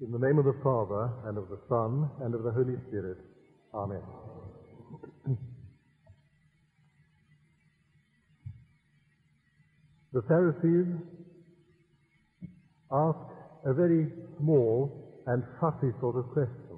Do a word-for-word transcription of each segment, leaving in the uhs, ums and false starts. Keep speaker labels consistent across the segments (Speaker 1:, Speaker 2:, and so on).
Speaker 1: In the name of the Father, and of the Son, and of the Holy Spirit. Amen. The Pharisees asked a very small and fussy sort of question.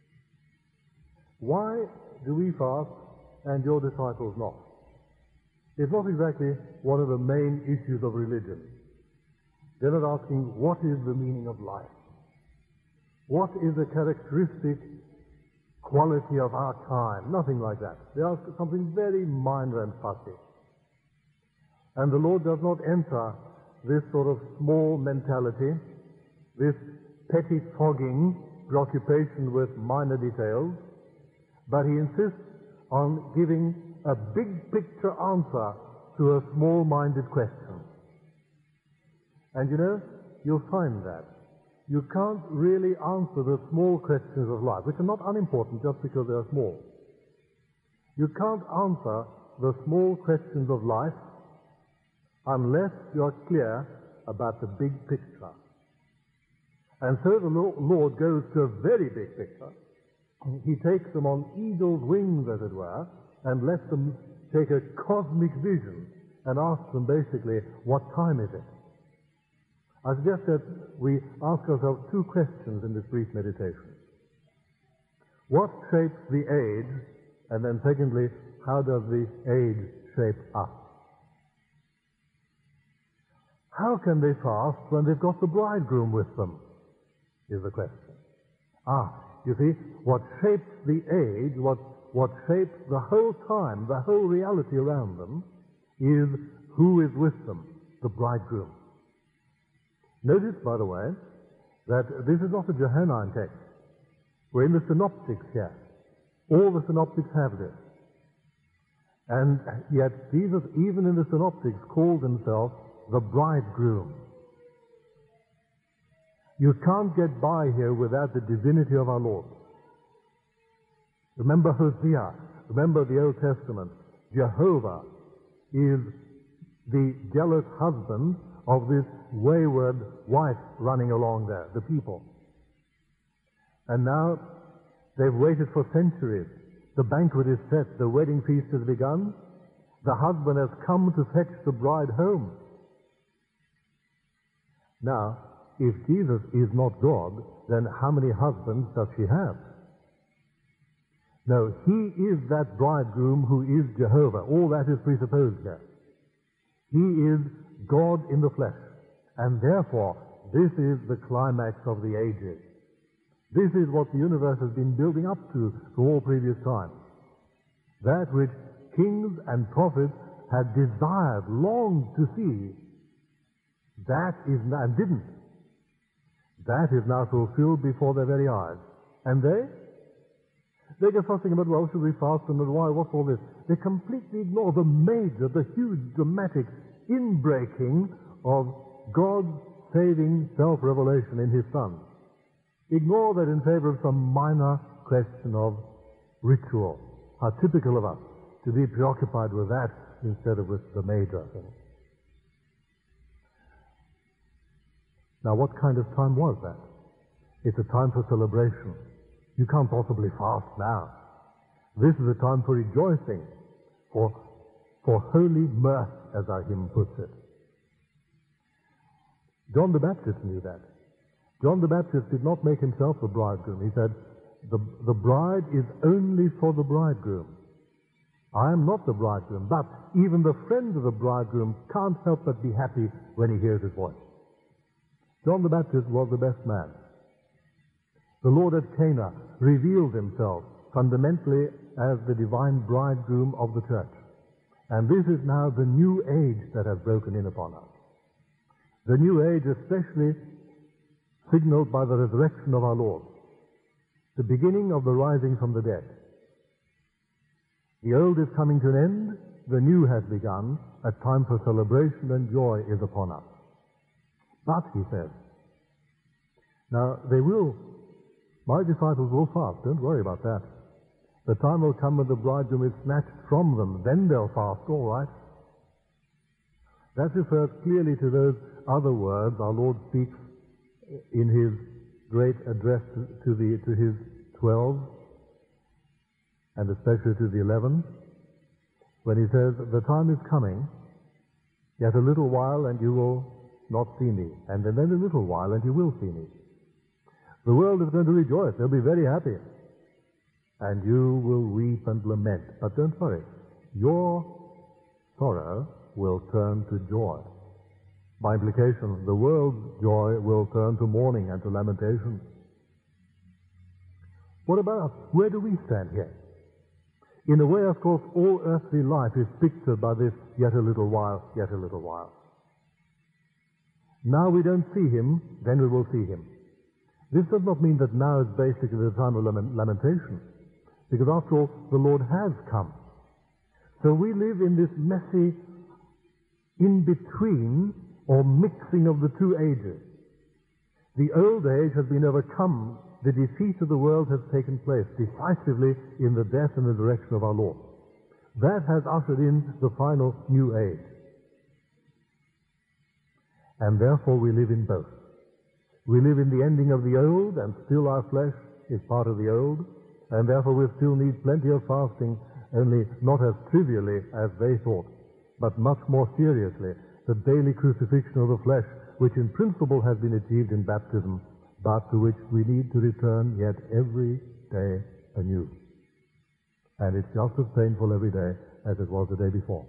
Speaker 1: Why do we fast and your disciples not? It's not exactly one of the main issues of religion. They're not asking, what is the meaning of life? What is the characteristic quality of our time? Nothing like that. They ask something very minor and fussy. And the Lord does not enter this sort of small mentality, this pettifogging preoccupation with minor details, but he insists on giving a big picture answer to a small-minded question. And you know, you'll find that you can't really answer the small questions of life, which are not unimportant just because they are small. You can't answer the small questions of life unless you are clear about the big picture. And so the Lord goes to a very big picture. He takes them on eagle's wings, as it were, and lets them take a cosmic vision and asks them basically, what time is it? I suggest that we ask ourselves two questions in this brief meditation. What shapes the age? And then secondly, how does the age shape us? How can they fast when they've got the bridegroom with them, is the question. Ah, you see, what shapes the age, what, what shapes the whole time, the whole reality around them, is who is with them, the bridegroom. Notice, by the way, that this is not a Johannine text. We're in the Synoptics here. All the Synoptics have this. And yet Jesus, even in the Synoptics, called himself the bridegroom. You can't get by here without the divinity of our Lord. Remember Hosea. Remember the Old Testament. Jehovah is the jealous husband of this wayward wife running along there, the people. And now they've waited for centuries. The banquet is set, the wedding feast has begun. The husband has come to fetch the bride home. Now, if Jesus is not God, then how many husbands does she have? No, he is that bridegroom who is Jehovah. All that is presupposed here. He is God in the flesh. And therefore, this is the climax of the ages. This is what the universe has been building up to from all previous times. That which kings and prophets had desired, longed to see, that is now, and didn't. That is now fulfilled before their very eyes. And they? They go fussing about, well, should we fast and why, what's all this? They completely ignore the major, the huge, dramatic inbreaking of God's saving self-revelation in his Son. Ignore that in favor of some minor question of ritual. How typical of us to be preoccupied with that instead of with the major thing. Now, what kind of time was that? It's a time for celebration. You can't possibly fast now. This is a time for rejoicing, for, for holy mirth, as our hymn puts it. John the Baptist knew that. John the Baptist did not make himself the bridegroom. He said, the, the bride is only for the bridegroom. I am not the bridegroom, but even the friends of the bridegroom can't help but be happy when he hears his voice. John the Baptist was the best man. The Lord at Cana revealed himself fundamentally as the divine bridegroom of the church. And this is now the new age that has broken in upon us. The new age especially signaled by the resurrection of our Lord, the beginning of the rising from the dead. The old is coming to an end, the new has begun, a time for celebration and joy is upon us. But, he says, now they will, my disciples will fast, don't worry about that. The time will come when the bridegroom is snatched from them, then they'll fast, all right. That refers clearly to those other words our Lord speaks in his great address to, to, the, to his twelve, and especially to the eleven, when he says, "The time is coming, yet a little while and you will not see me, and then a little while and you will see me." The world is going to rejoice. They'll be very happy. And you will weep and lament. But don't worry. Your sorrow will turn to joy. By implication, the world's joy will turn to mourning and to lamentation. What about us? Where do we stand here? In a way, of course, all earthly life is pictured by this "yet a little while, yet a little while." Now we don't see him, then we will see him. This does not mean that now is basically the time of lamentation, because after all, the Lord has come. So we live in this messy in-between or mixing of the two ages. The old age has been overcome. The defeat of the world has taken place decisively in the death and resurrection of our Lord. That has ushered in the final new age. And therefore we live in both. We live in the ending of the old, and still our flesh is part of the old, and therefore we still need plenty of fasting, only not as trivially as they thought, but much more seriously, the daily crucifixion of the flesh, which in principle has been achieved in baptism, but to which we need to return yet every day anew. And it's just as painful every day as it was the day before.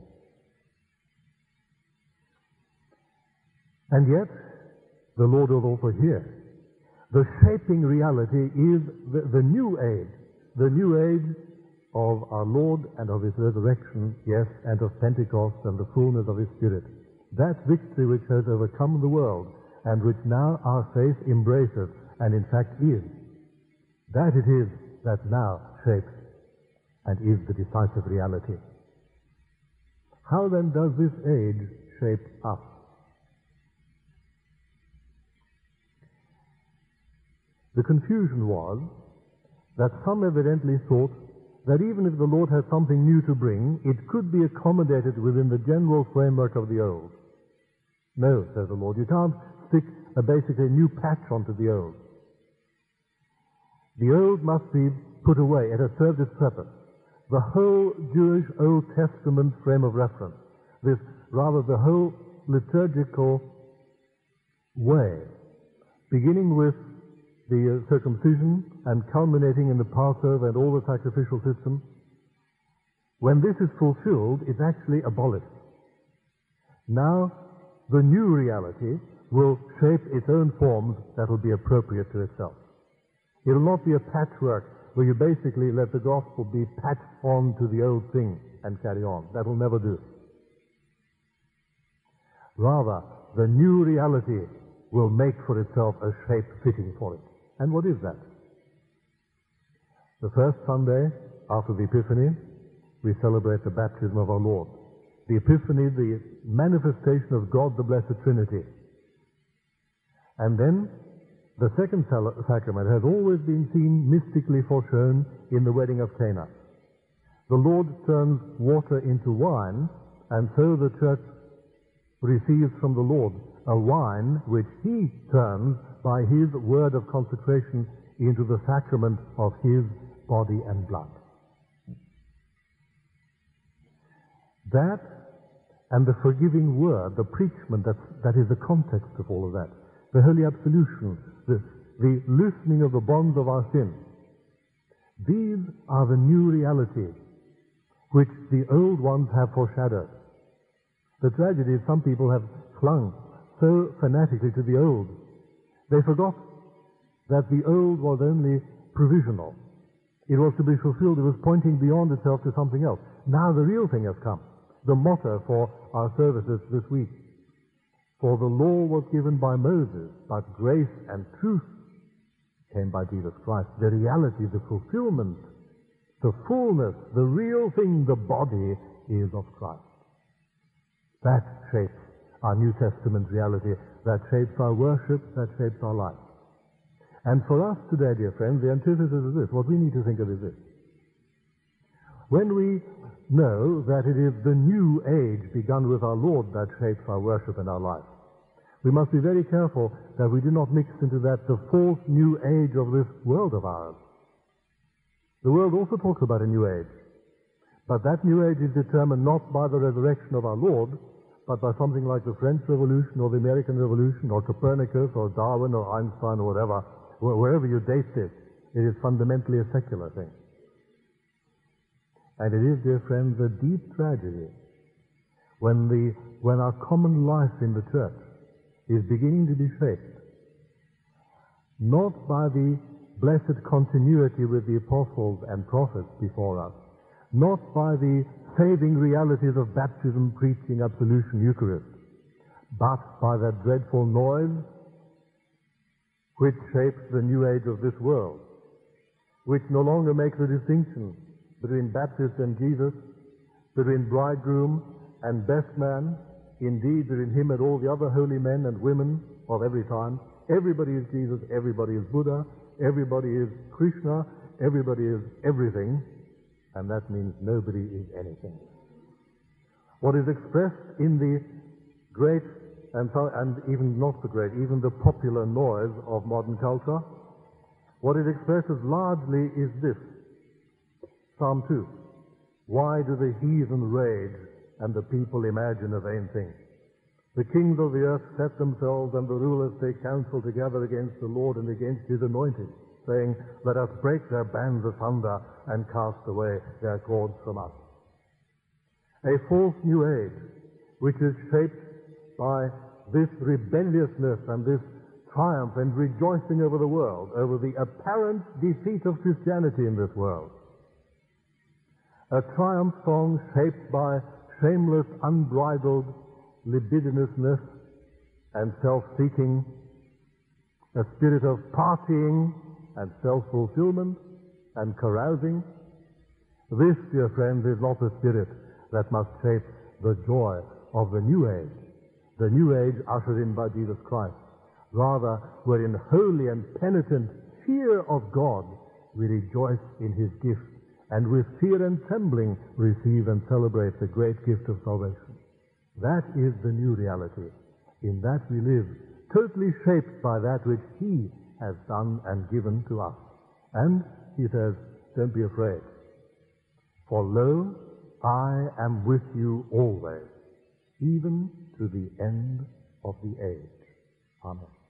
Speaker 1: And yet, the Lord is also here. The shaping reality is the, the new age, the new age of our Lord and of his resurrection, yes, and of Pentecost and the fullness of his Spirit. That victory which has overcome the world and which now our faith embraces and in fact is. That it is that now shapes and is the decisive reality. How then does this age shape us? The confusion was that some evidently thought that even if the Lord has something new to bring, it could be accommodated within the general framework of the old. No, says the Lord, you can't stick a basically new patch onto the old. The old must be put away. It has served its purpose. The whole Jewish Old Testament frame of reference, this rather the whole liturgical way, beginning with the uh, circumcision and culminating in the Passover and all the sacrificial system, when this is fulfilled, it's actually abolished. Now, the new reality will shape its own forms that will be appropriate to itself. It will not be a patchwork where you basically let the gospel be patched on to the old thing and carry on. That will never do. Rather, the new reality will make for itself a shape fitting for it. And what is that? The first Sunday after the Epiphany, we celebrate the baptism of our Lord. The Epiphany, the manifestation of God, the Blessed Trinity. And then, the second sacrament has always been seen mystically foreshown in the wedding of Cana. The Lord turns water into wine, and so the church receives from the Lord a wine which he turns by his word of consecration into the sacrament of his body and blood. That and the forgiving word, the preachment, that, that is the context of all of that. The holy absolution, the, the loosening of the bonds of our sin. These are the new realities which the old ones have foreshadowed. The tragedy is some people have clung so fanatically to the old. They forgot that the old was only provisional. It was to be fulfilled. It was pointing beyond itself to something else. Now the real thing has come. The motto for our services this week. For the law was given by Moses, but grace and truth came by Jesus Christ. The reality, the fulfillment, the fullness, the real thing, the body is of Christ. That shapes our New Testament reality. That shapes our worship. That shapes our life. And for us today, dear friends, the antithesis is this. What we need to think of is this. When we know that it is the new age begun with our Lord that shapes our worship and our life, We must be very careful that we do not mix into that the false new age of this world of ours. The world also talks about a new age, but that new age is determined not by the resurrection of our Lord, but by something like the French Revolution or the American Revolution or Copernicus or Darwin or Einstein or whatever. Wherever you date this, it is fundamentally a secular thing. And it is, dear friends, a deep tragedy when, the, when our common life in the church is beginning to be shaped not by the blessed continuity with the apostles and prophets before us, not by the saving realities of baptism, preaching, absolution, Eucharist, but by that dreadful noise which shapes the new age of this world, which no longer makes a distinction between Baptist and Jesus, between bridegroom and best man, indeed between him and all the other holy men and women of every time. Everybody is Jesus, everybody is Buddha, everybody is Krishna, everybody is everything, and that means nobody is anything. What is expressed in the great, and, so, and even not the great, even the popular noise of modern culture, what it expresses largely is this. Psalm two. Why do the heathen rage and the people imagine a vain thing? The kings of the earth set themselves, and the rulers take counsel together against the Lord and against his anointed, saying, let us break their bands asunder and cast away their cords from us. A false new age, which is shaped by this rebelliousness and this triumph and rejoicing over the world, over the apparent defeat of Christianity in this world. A triumph song shaped by shameless, unbridled libidinousness and self-seeking, a spirit of partying and self-fulfillment and carousing. This, dear friends, is not the spirit that must shape the joy of the new age, the new age ushered in by Jesus Christ. Rather, wherein holy and penitent fear of God we rejoice in his gift, and with fear and trembling receive and celebrate the great gift of salvation. That is the new reality. In that we live, totally shaped by that which he has done and given to us. And, he says, don't be afraid. For lo, I am with you always, even to the end of the age. Amen.